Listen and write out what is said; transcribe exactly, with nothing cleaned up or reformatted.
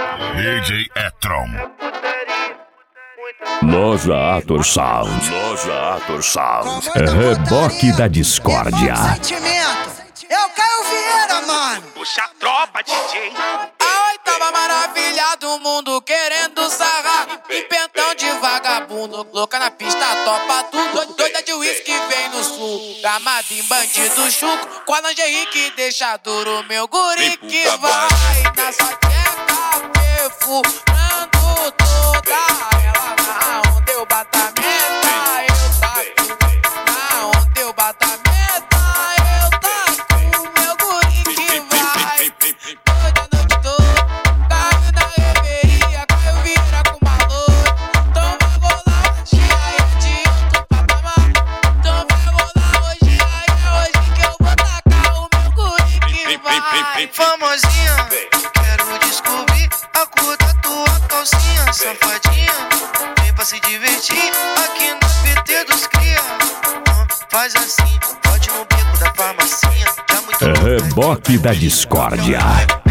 D J Etron. Loja Ator Sound. Loja Ator Sound. Reboque da discórdia. É o Caio Vieira, mano. Puxa a tropa, D J. A oitava maravilha do mundo querendo sarrar. E pentão de vagabundo, louca na pista, topa tudo. Doida de uísque vem no sul, gamado em bandido chuco. Com a lingerie que deixa duro, meu guri que vai na sua tcheca, perfurando toda ela. Na onda eu bato a meta, eu taco. Na onda eu bato a meta, eu taco. Meu guri que vai toda a noite toda. Caiu na reveria, Caio Vieira com valor. Então vai rolar hoje, aí é de outro patamar. Então vai rolar hoje, aí é hoje que eu vou tacar o meu guri que vai. Famosinha, quero descobrir a cor da tua calcinha. Safadinha, vem pra se divertir aqui no P T dos cria. Ah, faz assim, pode no bico da farmacinha. Já muito Reboque da discórdia.